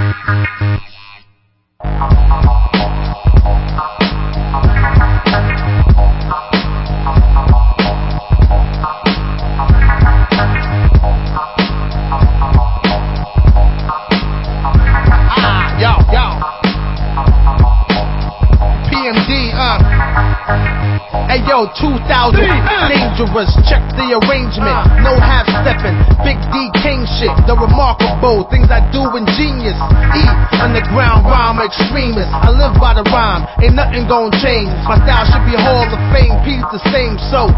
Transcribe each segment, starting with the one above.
Ayo, 2000, dangerous, check the arrangement, no half-stepping, Big D King shit, the remarkable, things I do ingenious, E, underground rhyme extremist, I live by the rhyme, ain't nothing gon' change, my style should be Hall of Fame, P's the same, so,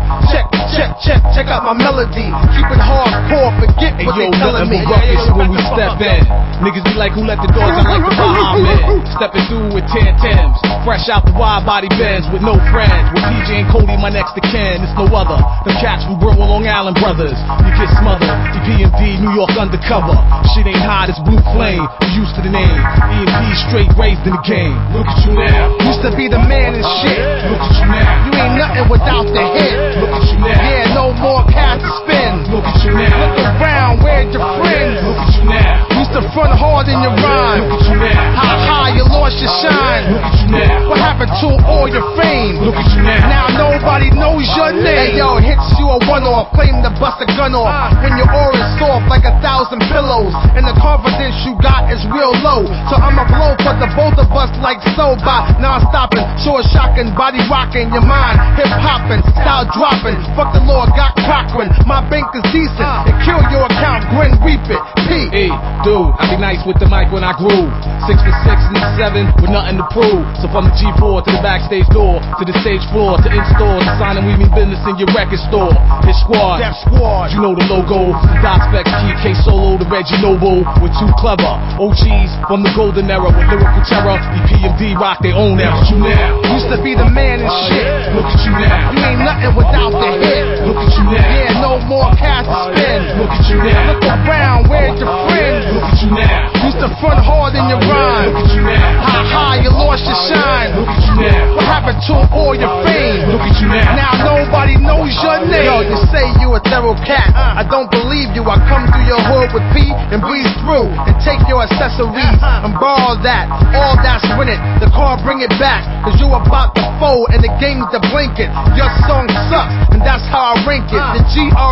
check out my melody, keep it hardcore, forget what they telling me. Ruckus when we step in, niggas be like, who let the doors in like the Bahamas, stepping through with 10 Tims, fresh out the wide body Benz with no friends, with PJ and Cody, my next to Ken, it's no other. The cats from Brooklyn, Long Island brothers. You get smothered, EPMD, New York undercover. Shit ain't hot, it's blue flame. You used to the name. EMP straight raised in the game. Look at you now. Used to be the man and shit. Look at you now. You ain't nothing without the hit. Look at you now. Yeah, no more cash to spin. Look at you now. Look around, where's your friends? Look at you now. Used to front hard in your rhyme. Look at you now. How high you lost your shine. Look at you now. What happened to all your fame? Look at you now. Now nobody knows your name. Hey yo, hits you a one-off, claim to bust a gun off. When your aura's soft like 1,000 pillows, and the confidence you got is real low. So I'ma blow for the both of us like so by non-stopping, short shocking, body rocking, your mind hip hopping, style dropping. Fuck the Lord, got Cochran. My bank is decent, and kill your account, grin, reap it. P. Hey, dude, I be nice with the mic when I groove. 6 for 6 and 7 with nothing to prove. So from the G4 to the backstage door, to the stage floor, to in-store, to signing we mean business in your record store. His squad, Def Squad, you know the logo. The Dot Specs, Key K Solo, the Reggie Noble. We're too clever. OGs from the golden era with lyrical terror. EPMD rock their own era. Look at you now. Used to be the man and shit. Look at you now. You ain't nothing without the hit. Look at you now. Yeah, no more cash to spin. Look at you now. Look around, where's your friends? Look at you now. Used to front hard in your rhyme. Look at you now. How high you lost your shine. Look at you now. What happened to all your fame? Look at you now. Now nobody knows your name. Yo, you say you a thorough cat. I don't believe you. I come through your hood with P and breeze through and take your accessories and borrow that. All that's with it. The car bring it back. Cause you about to fold and the game's the blinking. Your song sucks and that's how I rank it. The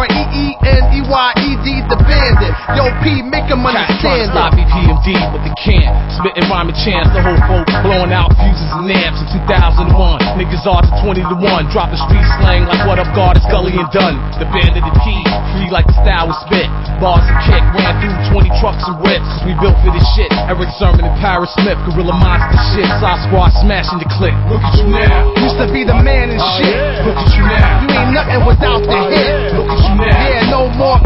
GREENEYED, the bandit. Yo, P, make them understand it. Stop EPMD, but they can't. Spitting rhyming chants, the whole folk blowing out fuses and amps in 2001. Niggas are to 20 to 1, dropping street slang like what up, God, it's Gully and Dunn. The band of the P, free like the style we spit. Bars and kick, ran through 20 trucks and whips, cause we built for this shit. Eric Sermon and Paris Smith, Gorilla Monster shit. Side Squad smashing the click. Look at you now. Used to be the man and shit. Look at you now. You ain't nothing without the hit. Look at you now. Yeah, no more